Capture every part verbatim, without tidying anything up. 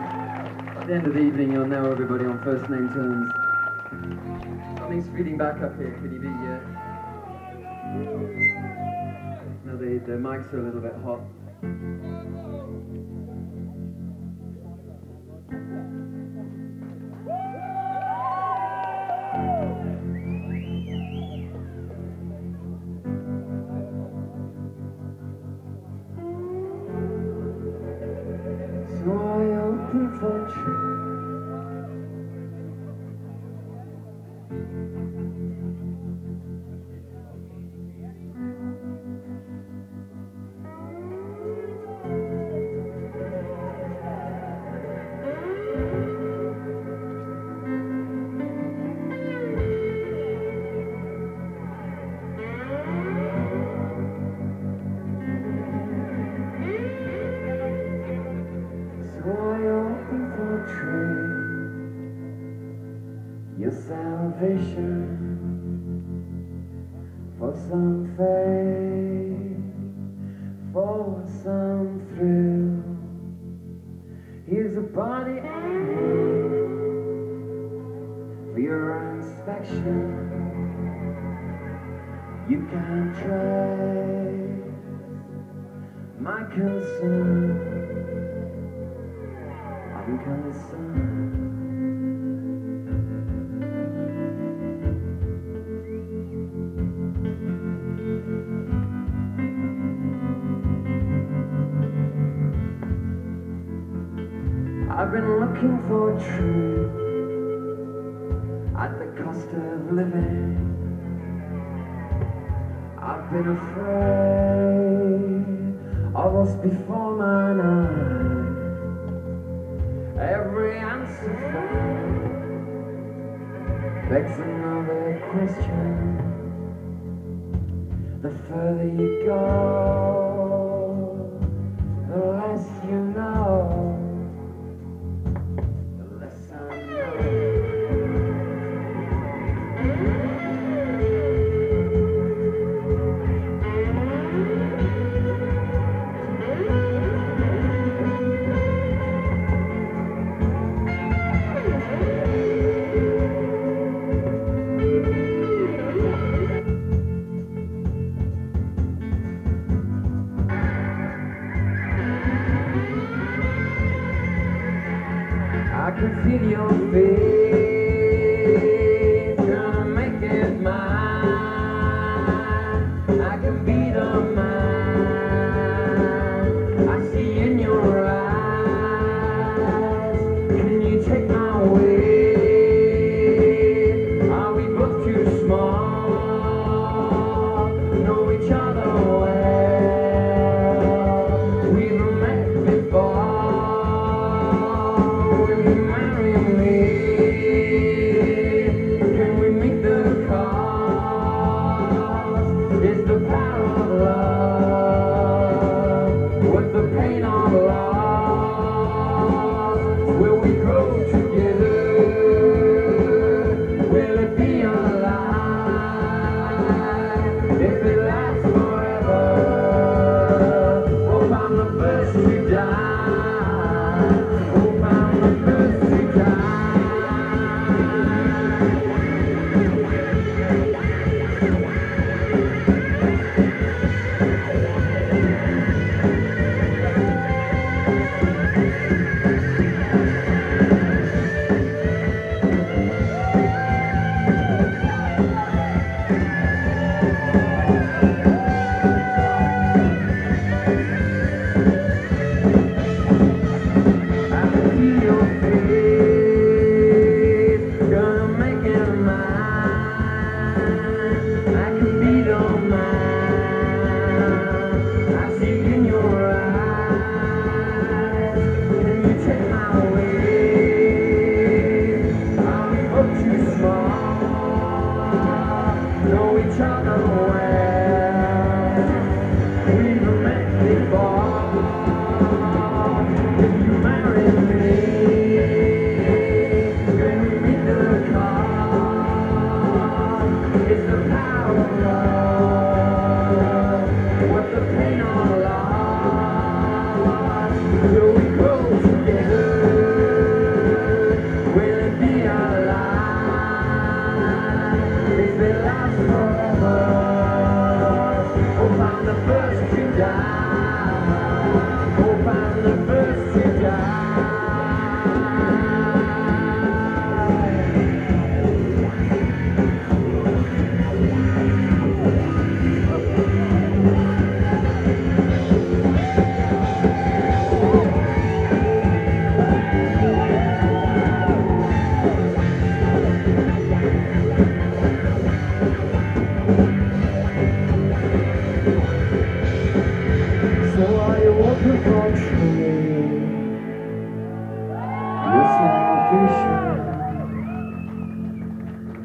At the end of the evening, you'll know everybody on first name terms. Something's feeding back up here, could he be? Yeah. No, the, the mics are a little bit hot. So I open for a tree. Your salvation for some fame, for some thrill. Here's a body for your inspection. You can trace my concern. I'm concerned. I've been looking for truth at the cost of living. I've been afraid of what's before mine eyes. Every answer begs another question. The further you go, the less you know. I can feel your face, gonna make it mine. I can be the man I see in your eyes. Can you take my weight? Are we both too small? Know each other well. We've met before. Marry me. Can we make the call?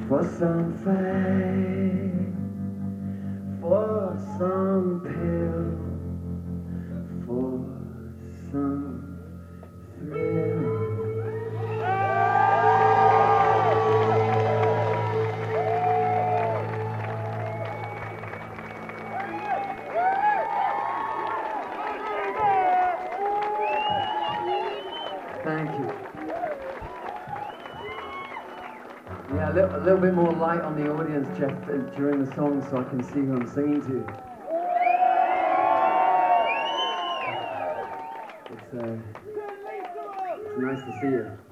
For some fight, for some pill, for some thrill. Thank you. Yeah, a little, a little bit more light on the audience, Jeff, uh, during the song so I can see who I'm singing to. It's, uh, it's nice to see you.